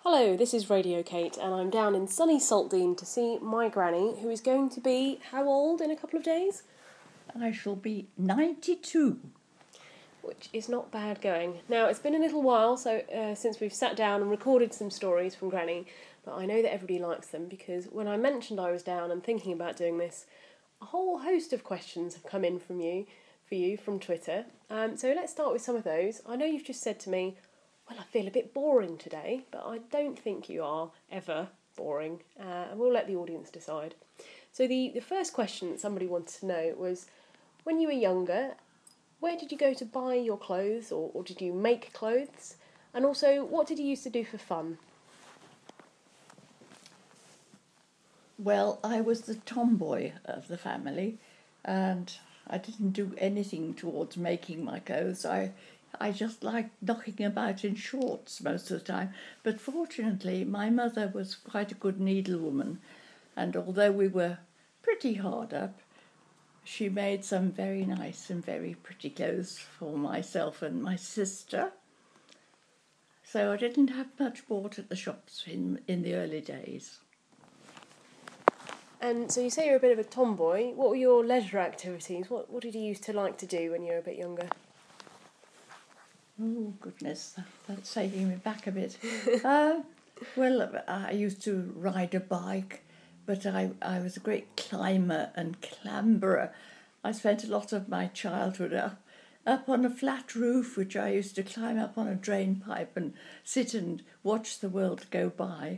Hello, this is Radio Kate, and I'm down in sunny Saltdean to see my granny, who is going to be how old in a couple of days? I shall be 92. Which is not bad going. Now, it's been a little while since we've sat down and recorded some stories from Granny, but I know that everybody likes them because when I mentioned I was down and thinking about doing this, a whole host of questions have come in for you from Twitter. So let's start with some of those. I know you've just said to me, well, I feel a bit boring today, but I don't think you are ever boring, and we'll let the audience decide. So the first question that somebody wanted to know was, when you were younger, where did you go to buy your clothes, or did you make clothes? And also, what did you used to do for fun? Well, I was the tomboy of the family, and I didn't do anything towards making my clothes. I just liked knocking about in shorts most of the time. But fortunately, my mother was quite a good needlewoman, and although we were pretty hard up, she made some very nice and very pretty clothes for myself and my sister. So I didn't have much bought at the shops in the early days. And so you say you're a bit of a tomboy. What were your leisure activities? What did you used to like to do when you were a bit younger? Oh, goodness, that's taking me back a bit. Well, I used to ride a bike, but I was a great climber and clamberer. I spent a lot of my childhood up on a flat roof, which I used to climb up on a drain pipe and sit and watch the world go by.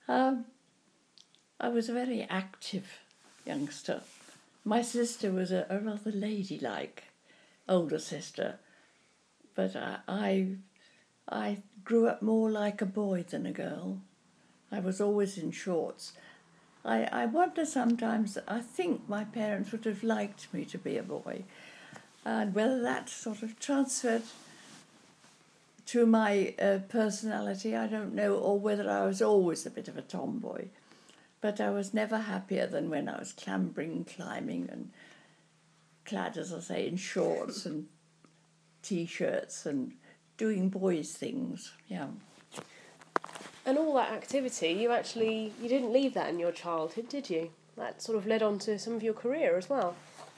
I was a very active youngster. My sister was a rather ladylike older sister, but I grew up more like a boy than a girl. I was always in shorts. I wonder sometimes, I think my parents would have liked me to be a boy, and whether that sort of transferred to my personality, I don't know, or whether I was always a bit of a tomboy. But I was never happier than when I was clambering, climbing, and clad, as I say, in shorts and T-shirts and doing boys' things, yeah. And all that activity, you didn't leave that in your childhood, did you? That sort of led on to some of your career as well.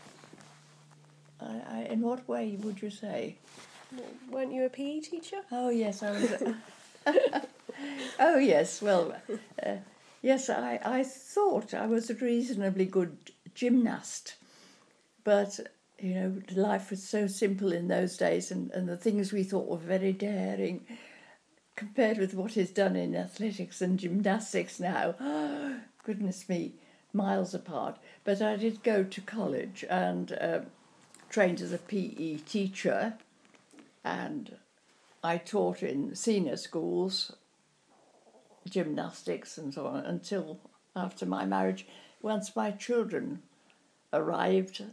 In what way would you say? Weren't you a PE teacher? Oh, yes, I was. Oh, yes, well, yes, I thought I was a reasonably good gymnast, but, you know, life was so simple in those days, and the things we thought were very daring compared with what is done in athletics and gymnastics now, goodness me, miles apart. But I did go to college and trained as a PE teacher, and I taught in senior schools, gymnastics and so on, until after my marriage. Once my children arrived,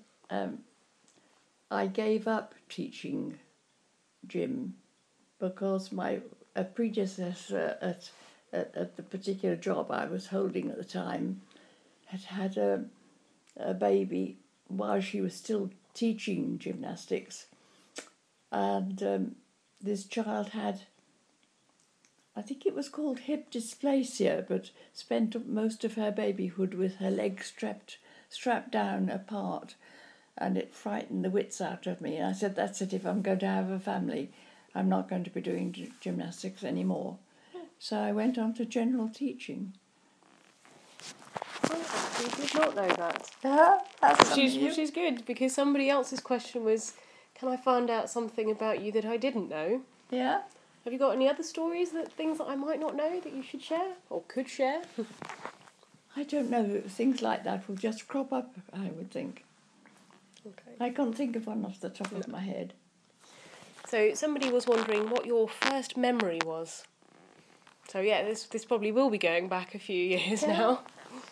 I gave up teaching gym because a predecessor at the particular job I was holding at the time had a baby while she was still teaching gymnastics, and this child had, I think it was called hip dysplasia, but spent most of her babyhood with her legs strapped down apart, and it frightened the wits out of me. And I said, that's it, if I'm going to have a family, I'm not going to be doing gymnastics anymore. So I went on to general teaching. Oh, I did not know that. That's Which is good, because somebody else's question was, can I find out something about you that I didn't know? Yeah. Have you got any other stories, things that I might not know that you should share, or could share? I don't know, things like that will just crop up, I would think. Okay. I can't think of one off the top of my head. So somebody was wondering what your first memory was. So yeah, this probably will be going back a few years now.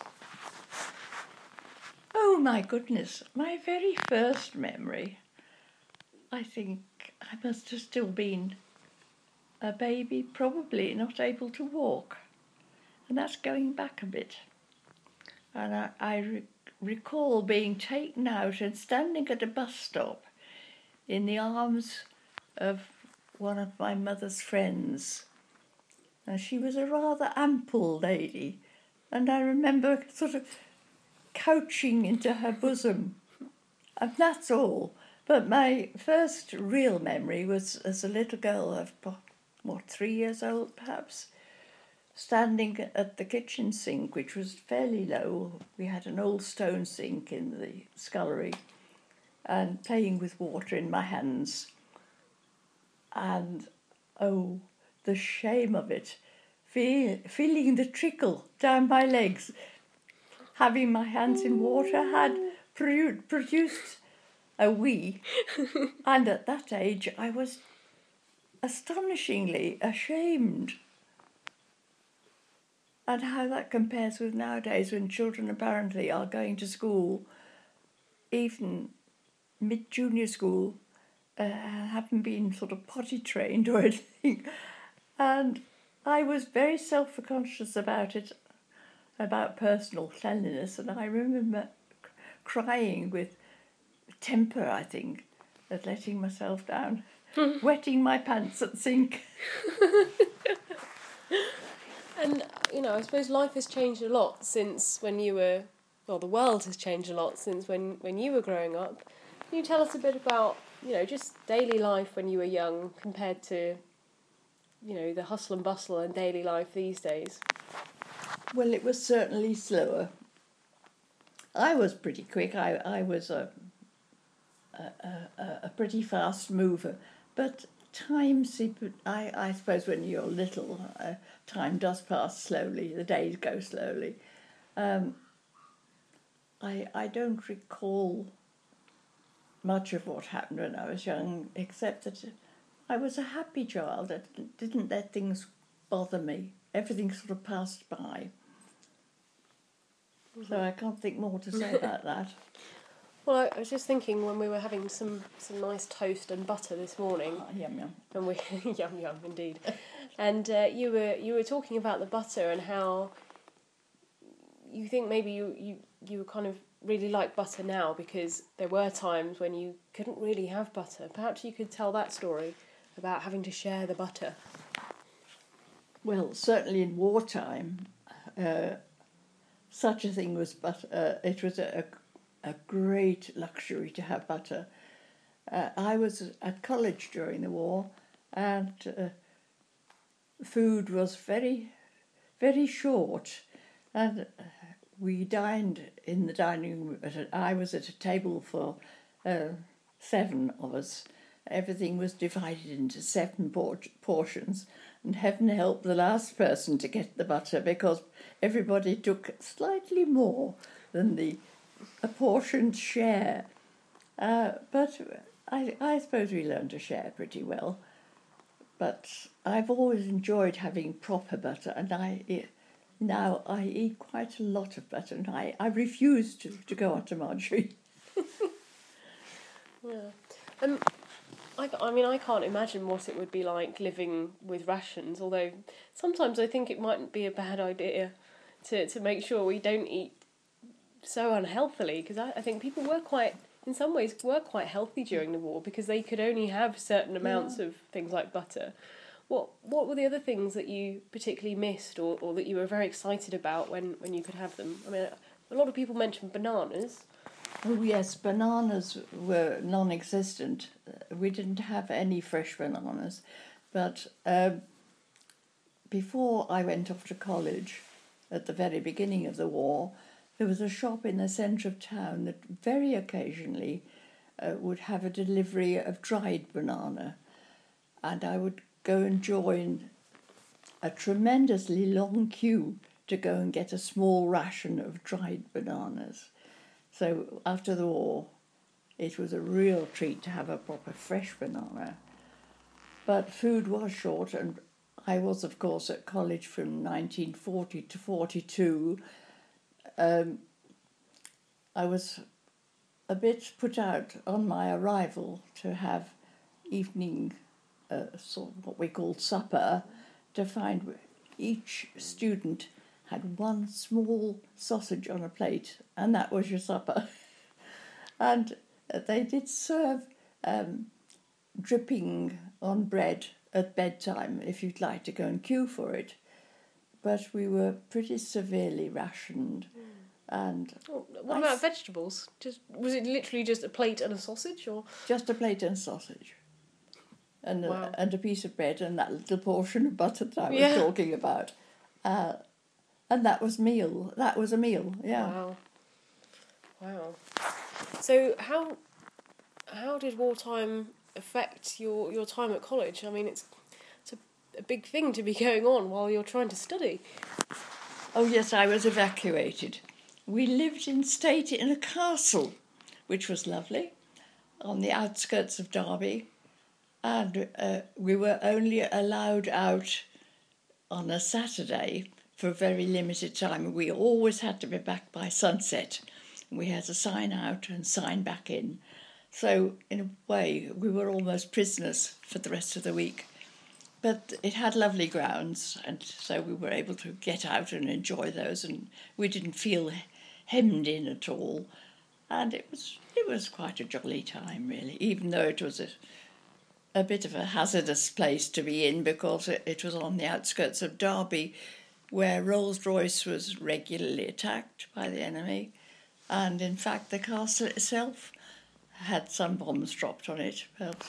Oh my goodness, my very first memory, I think I must have still been a baby, probably not able to walk. And that's going back a bit. And I recall being taken out and standing at a bus stop in the arms of one of my mother's friends. and she was a rather ample lady, and I remember sort of couching into her bosom, and that's all. But my first real memory was as a little girl of, 3 years old perhaps, standing at the kitchen sink, which was fairly low. We had an old stone sink in the scullery, and playing with water in my hands. And, oh, the shame of it, feeling the trickle down my legs, having my hands in water had produced a wee. And at that age, I was astonishingly ashamed. And how that compares with nowadays, when children apparently are going to school, even mid-junior school, haven't been sort of potty trained or anything. And I was very self-conscious about it, about personal cleanliness, and I remember crying with temper, I think, at letting myself down, wetting my pants at the sink. And, I suppose life has changed a lot since when you were... Well, the world has changed a lot since when you were growing up. Can you tell us a bit about, just daily life when you were young compared to, the hustle and bustle and daily life these days? Well, it was certainly slower. I was pretty quick. I was a pretty fast mover, but I suppose when you're little, time does pass slowly. The days go slowly. I don't recall much of what happened when I was young, except that I was a happy child. I didn't let things bother me. Everything sort of passed by. So I can't think more to say about that. Well, I was just thinking when we were having some nice toast and butter this morning. Yum yum. And we yum yum indeed. And you were talking about the butter and how you think maybe you kind of really like butter now because there were times when you couldn't really have butter. Perhaps you could tell that story about having to share the butter. Well, certainly in wartime, such a thing was butter. It was a great luxury to have butter. I was at college during the war, and food was very, very short, and we dined in the dining room. I was at a table for 7 of us. Everything was divided into 7 portions, and heaven help the last person to get the butter, because everybody took slightly more than the apportioned share. But I suppose we learned to share pretty well. But I've always enjoyed having proper butter, and now I eat quite a lot of butter, and I refuse to go on to margarine. Yeah. I can't imagine what it would be like living with rations, although sometimes I think it mightn't be a bad idea to make sure we don't eat so unhealthily, because I think people in some ways were quite healthy during the war because they could only have certain amounts of things like butter. What were the other things that you particularly missed or that you were very excited about when you could have them? I mean, a lot of people mention bananas. Oh yes, bananas were non-existent. We didn't have any fresh bananas. But before I went off to college, at the very beginning of the war, there was a shop in the centre of town that very occasionally would have a delivery of dried banana. And I would go and join a tremendously long queue to go and get a small ration of dried bananas. So after the war, it was a real treat to have a proper fresh banana. But food was short, and I was, of course, at college from 1940 to 42. I was a bit put out on my arrival to have evening, sort of what we called supper, to find each student had one small sausage on a plate, and that was your supper. And they did serve dripping on bread at bedtime if you'd like to go and queue for it. but we were pretty severely rationed. And What about vegetables? Was it literally just a plate and a sausage, or just a plate and sausage, and Wow. and a piece of bread and that little portion of butter that I was Yeah. talking about, and that was meal. That was a meal. Yeah. Wow. So how did wartime affect your time at college? I mean, it's a big thing to be going on while you're trying to study. Oh yes, I was evacuated. We lived in state in a castle, which was lovely, on the outskirts of Derby, and we were only allowed out on a Saturday for a very limited time. We always had to be back by sunset. We had to sign out and sign back in. So, in a way, we were almost prisoners for the rest of the week. But it had lovely grounds, and so we were able to get out and enjoy those, and we didn't feel hemmed in at all. And it was quite a jolly time, really, even though it was a bit of a hazardous place to be in, because it was on the outskirts of Derby, where Rolls-Royce was regularly attacked by the enemy. And in fact, the castle itself had some bombs dropped on it. But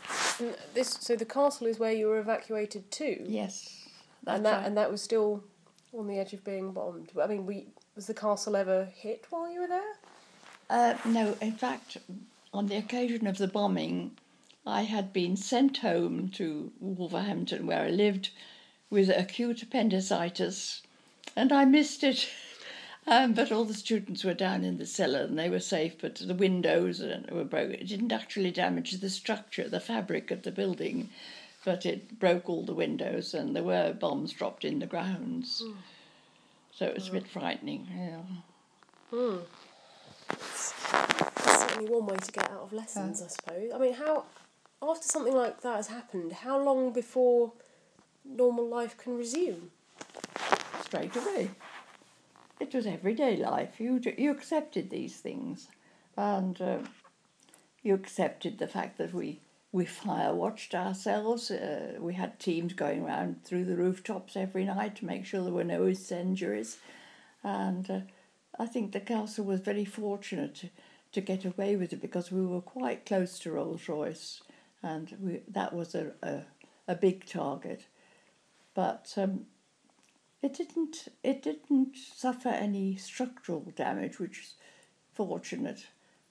So the castle is where you were evacuated to? yes, and that was still on the edge of being bombed. I mean, was the castle ever hit while you were there? No, in fact, on the occasion of the bombing, I had been sent home to Wolverhampton, where I lived, with acute appendicitis, and I missed it. But all the students were down in the cellar and they were safe, but the windows were broken. It didn't actually damage the structure, the fabric of the building, but it broke all the windows and there were bombs dropped in the grounds. So it was a bit frightening, yeah. That's certainly one way to get out of lessons, I suppose. I mean, after something like that has happened, how long before normal life can resume? Straight away. It was everyday life. You accepted these things, and you accepted the fact that we fire watched ourselves. We had teams going around through the rooftops every night to make sure there were no incendiaries, and I think the castle was very fortunate to get away with it, because we were quite close to Rolls-Royce, and that was a big target, but. It didn't suffer any structural damage, which is fortunate.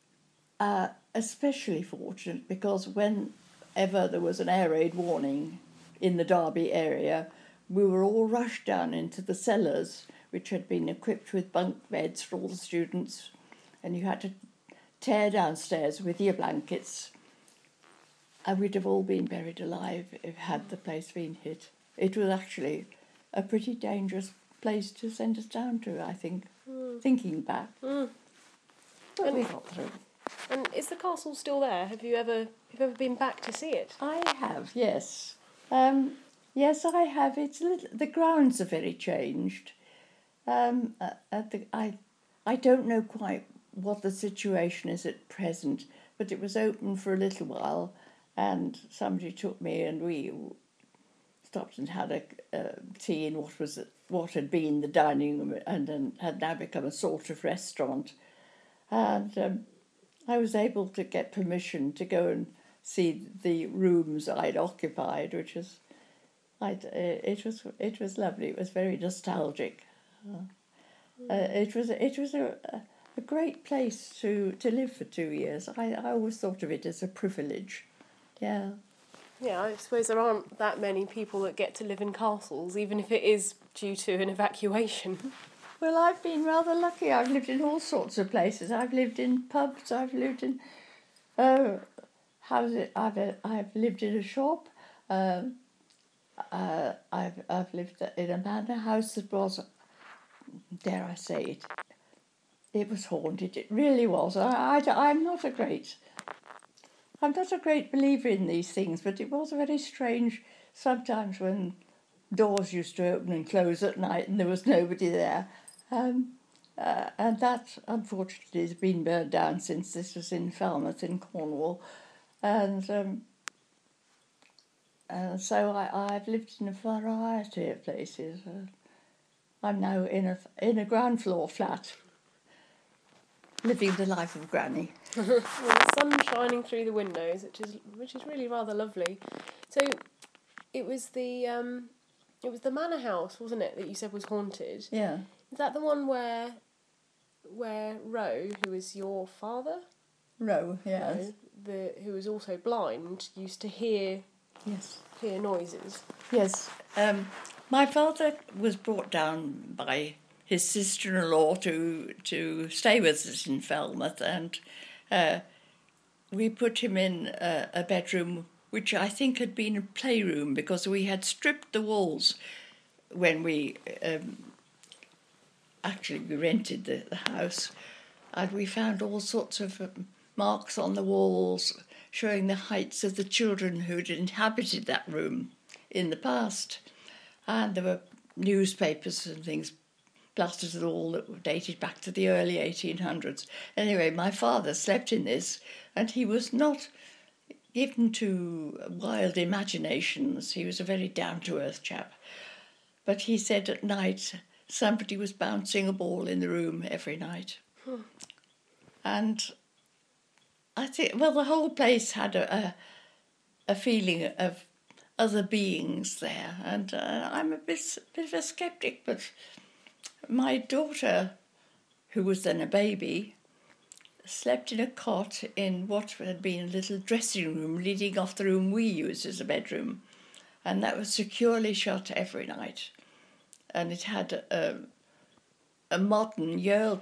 Especially fortunate because whenever there was an air raid warning in the Derby area, we were all rushed down into the cellars, which had been equipped with bunk beds for all the students, and you had to tear downstairs with your blankets, and we'd have all been buried alive had the place been hit. It was actually a pretty dangerous place to send us down to, I think, thinking back. But we got through. And is the castle still there? Have you ever been back to see it? I have, yes. Yes, I have. The grounds are very changed. I don't know quite what the situation is at present, but it was open for a little while, and somebody took me and we stopped and had a tea in what had been the dining room and had now become a sort of restaurant. And I was able to get permission to go and see the rooms I'd occupied, which was it was lovely. It was very nostalgic. It was a great place to live for 2 years. I always thought of it as a privilege. Yeah. Yeah, I suppose there aren't that many people that get to live in castles, even if it is due to an evacuation. Well, I've been rather lucky. I've lived in all sorts of places. I've lived in pubs. I've lived in I've lived in a shop. I've lived in a manor house that was, dare I say it, it was haunted. It really was. I'm not a great believer in these things, but it was very strange sometimes when doors used to open and close at night and there was nobody there. And that, unfortunately, has been burned down since this was in Falmouth in Cornwall. And so I've lived in a variety of places. I'm now in a ground floor flat, living the life of Granny. With the sun shining through the windows, which is really rather lovely. So, it was the manor house, wasn't it, that you said was haunted? Yeah. Is that the one where Roe, who is your father? Roe, yes. Roe, who was also blind, used to hear noises. Yes. My father was brought down by his sister-in-law to stay with us in Falmouth, and we put him in a bedroom which I think had been a playroom, because we had stripped the walls when we rented the house, and we found all sorts of marks on the walls showing the heights of the children who'd inhabited that room in the past. And there were newspapers and things plastered all that were dated back to the early 1800s. Anyway, my father slept in this, and he was not given to wild imaginations. He was a very down-to-earth chap. But he said at night somebody was bouncing a ball in the room every night. And I think, well, the whole place had a feeling of other beings there, and I'm a bit of a sceptic, but my daughter, who was then a baby, slept in a cot in what had been a little dressing room leading off the room we used as a bedroom, and that was securely shut every night. And it had a modern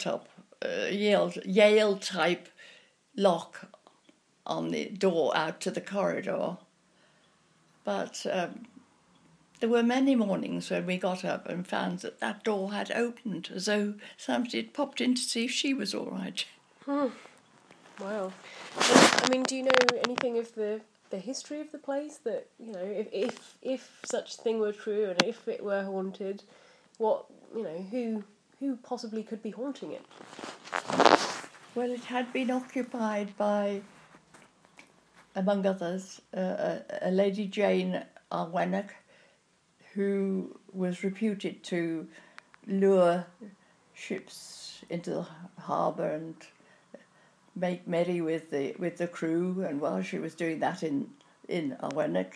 Yale-type lock on the door out to the corridor. But there were many mornings when we got up and found that door had opened, as though somebody had popped in to see if she was all right. Wow. And, I mean, do you know anything of the history of the place? That, you know, if such a thing were true and if it were haunted, what, you know, who possibly could be haunting it? Well, it had been occupied by, among others, a Lady Jane Arwennock, who was reputed to lure ships into the harbour and make merry with the crew. And while she was doing that in Arwennock,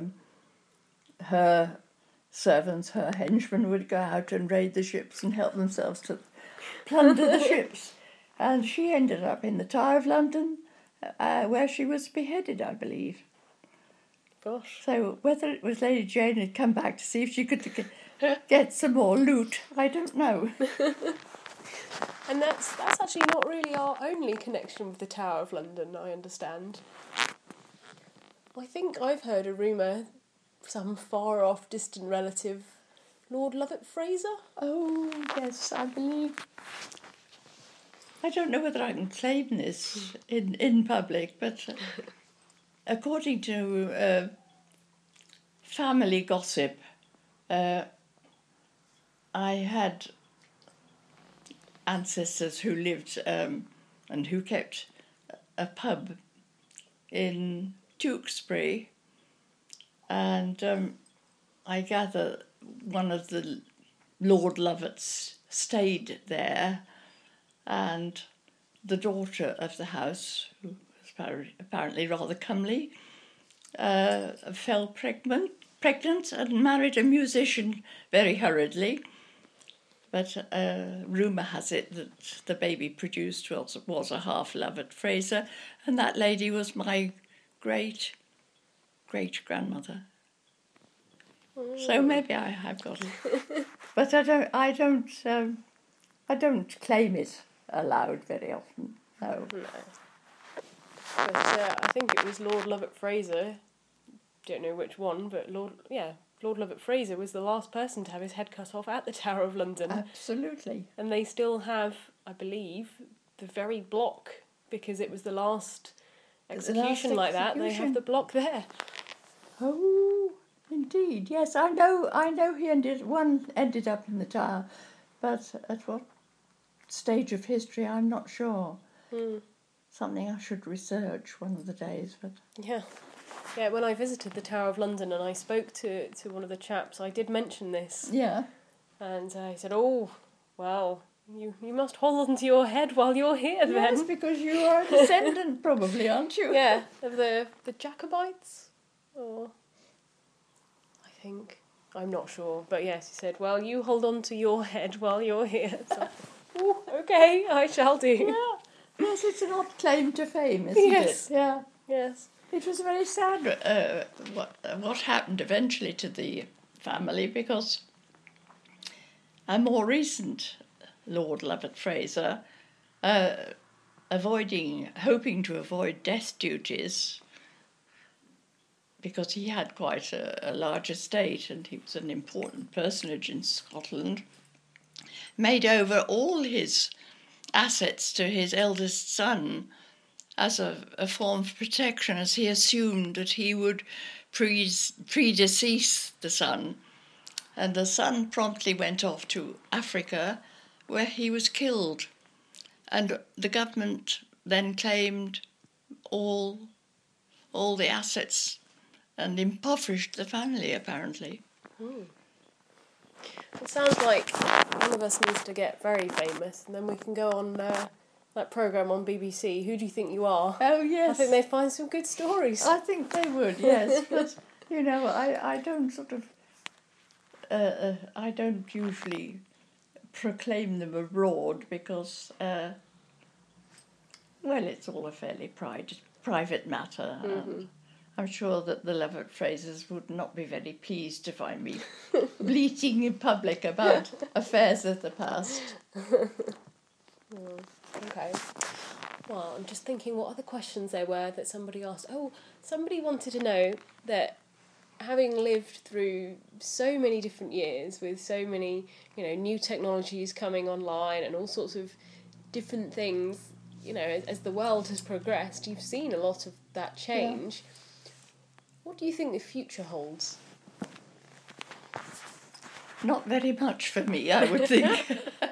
her servants, her henchmen, would go out and raid the ships and help themselves to plunder the ships. And she ended up in the Tower of London, where she was beheaded, I believe. Gosh. So whether it was Lady Jane had come back to see if she could get some more loot, I don't know. And that's actually not really our only connection with the Tower of London, I understand. I think I've heard a rumour, some far-off, distant relative, Lord Lovat Fraser? Oh, yes, I believe. I don't know whether I can claim this in public, but according to family gossip, I had ancestors who lived and who kept a pub in Tewkesbury, and I gather one of the Lord Lovats stayed there, and the daughter of the house, who was apparently rather comely, fell pregnant and married a musician very hurriedly. But rumour has it that the baby produced was a half Lovat Fraser, and that lady was my great-great-grandmother. So maybe I have got it, but I don't claim it aloud very often. No. But I think it was Lord Lovat Fraser. Don't know which one, but Lord Lovat Fraser was the last person to have his head cut off at the Tower of London. Absolutely. And they still have, I believe, the very block, because it was the last execution like that. They have the block there. Oh, indeed. Yes, I know he ended up in the Tower, but at what stage of history I'm not sure. Something I should research one of the days, but yeah, when I visited the Tower of London and I spoke to one of the chaps, I did mention this. Yeah. And he said, "Oh, well, you must hold on to your head while you're here, then." Yes, because you are a descendant, probably, aren't you? Yeah, of the Jacobites, or I think, I'm not sure, but yes, he said, "Well, you hold on to your head while you're here." So, "Ooh, okay, I shall do." Yeah. Yes, it's an odd claim to fame, isn't Yes. it? Yeah. Yes. It was very sad what happened eventually to the family, because a more recent Lord Lovat Fraser, hoping to avoid death duties, because he had quite a large estate and he was an important personage in Scotland, made over all his assets to his eldest son as a form of protection, as he assumed that he would predecease the son. And the son promptly went off to Africa, where he was killed. And the government then claimed all the assets and impoverished the family, apparently. It sounds like one of us needs to get very famous, and then we can go on that programme on BBC, Who Do You Think You Are? Oh, yes. I think they'd find some good stories. I think they would, yes. But, I don't sort of... I don't usually proclaim them abroad because, well, it's all a fairly private matter. Mm-hmm. I'm sure that the Lovat Frasers would not be very pleased to find me bleating in public about affairs of the past. Okay. Well, I'm just thinking what other questions there were that somebody asked. Oh, somebody wanted to know that having lived through so many different years with so many, new technologies coming online and all sorts of different things, as the world has progressed, you've seen a lot of that change. Yeah. What do you think the future holds? Not very much for me, I would think.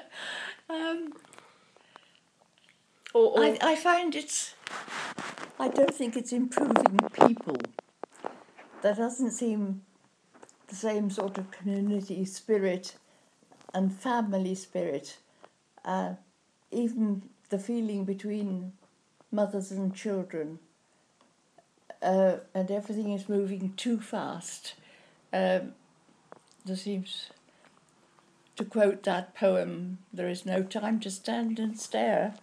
I find I don't think it's improving people. There doesn't seem the same sort of community spirit and family spirit. Even the feeling between mothers and children. And everything is moving too fast. There seems, to quote that poem, there is no time to stand and stare.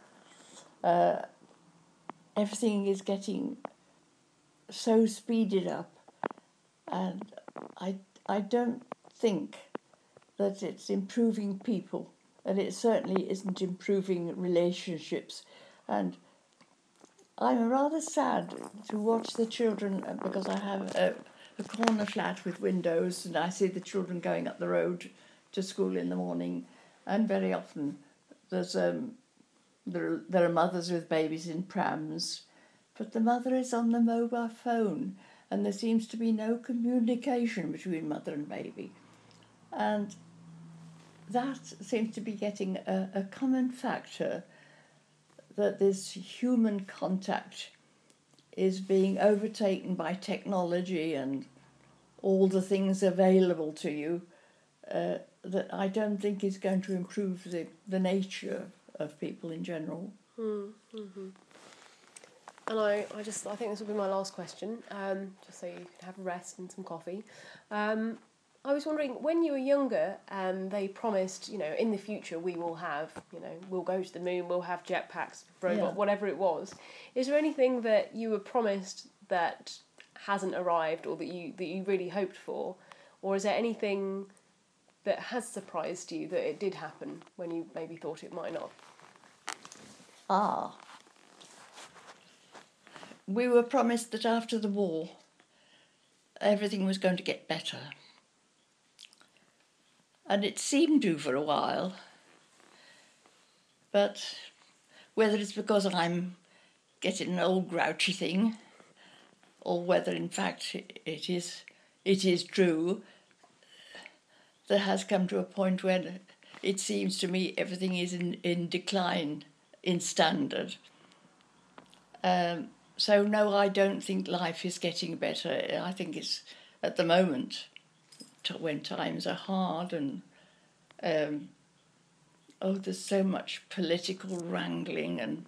Everything is getting so speeded up, and I don't think that it's improving people, and it certainly isn't improving relationships. And I'm rather sad to watch the children, because I have a corner flat with windows, and I see the children going up the road to school in the morning, and very often there are mothers with babies in prams, but the mother is on the mobile phone, and there seems to be no communication between mother and baby. And that seems to be getting a common factor, that this human contact is being overtaken by technology and all the things available to you, that I don't think is going to improve the nature of people in general. Mm-hmm. And I think this will be my last question, just so you can have a rest and some coffee. I was wondering, when you were younger and they promised, in the future we will have, we'll go to the moon, we'll have jetpacks, robot, whatever it was. Is there anything that you were promised that hasn't arrived, or that you really hoped for? Or is there anything that has surprised you that it did happen when you maybe thought it might not? We were promised that after the war everything was going to get better. And it seemed to for a while. But whether it's because I'm getting an old grouchy thing, or whether in fact it is true, there has come to a point when it seems to me everything is in decline in standard. So no, I don't think life is getting better. I think it's, at the moment, when times are hard and There's so much political wrangling, and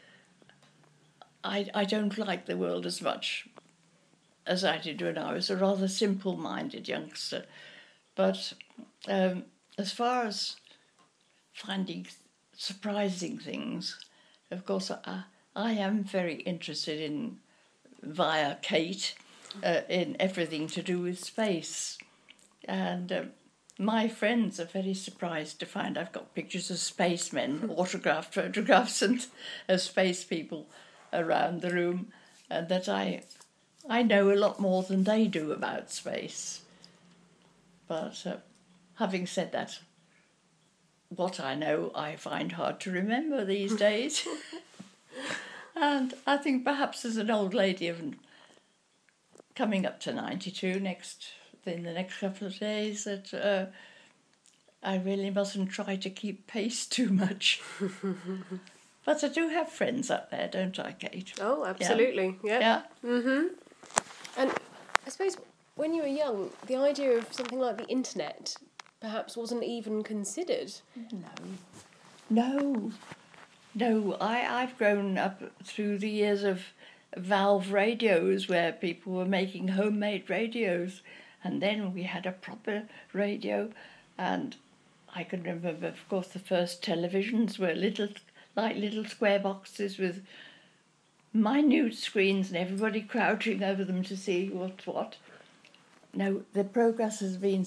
I don't like the world as much as I did when I was a rather simple-minded youngster. But as far as finding surprising things, of course, I am very interested in, via Kate, in everything to do with space. And my friends are very surprised to find I've got pictures of spacemen, autographed photographs and of space people around the room, and that I know a lot more than they do about space. But having said that, what I know I find hard to remember these days. And I think perhaps as an old lady of coming up to 92 in the next couple of days, that I really mustn't try to keep pace too much. But I do have friends up there, don't I, Kate? Oh, absolutely. Yeah. Mm-hmm. And I suppose when you were young, the idea of something like the internet perhaps wasn't even considered. No. I've grown up through the years of valve radios where people were making homemade radios, and then we had a proper radio, and I can remember, of course, the first televisions were little square boxes with minute screens and everybody crouching over them to see what's what. No, the progress has been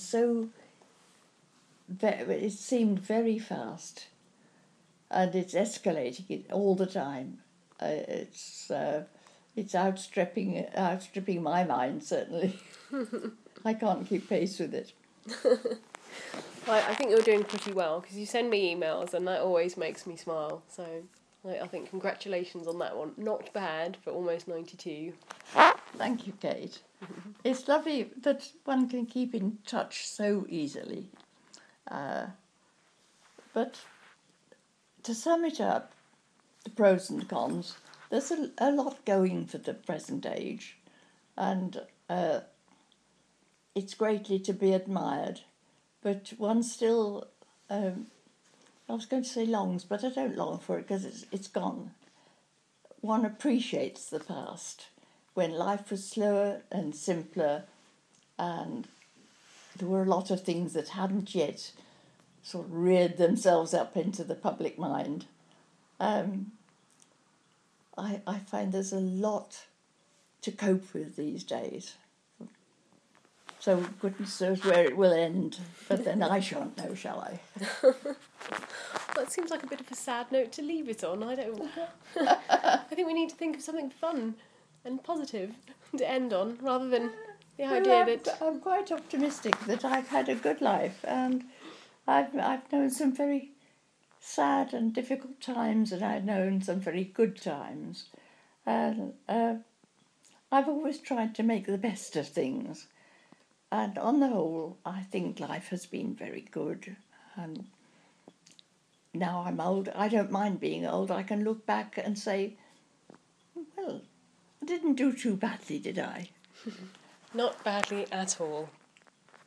it seemed very fast, and it's escalating it all the time. It's outstripping my mind, certainly. I can't keep pace with it. Well, I think you're doing pretty well, because you send me emails and that always makes me smile. So I think congratulations on that one. Not bad for almost 92. Thank you, Kate. It's lovely that one can keep in touch so easily. But to sum it up, the pros and cons, there's a lot going for the present age, and it's greatly to be admired. But one still, I was going to say longs, but I don't long for it because it's gone. One appreciates the past, when life was slower and simpler, and there were a lot of things that hadn't yet sort of reared themselves up into the public mind. I find there's a lot to cope with these days. So goodness knows where it will end, but then I shan't know, shall I? Well, it seems like a bit of a sad note to leave it on. I think we need to think of something fun and positive to end on, rather than the idea that... I'm quite optimistic that I've had a good life, and I've known some very sad and difficult times, and I've known some very good times. And I've always tried to make the best of things. And on the whole, I think life has been very good. And now I'm old, I don't mind being old. I can look back and say, well, I didn't do too badly, did I? Not badly at all.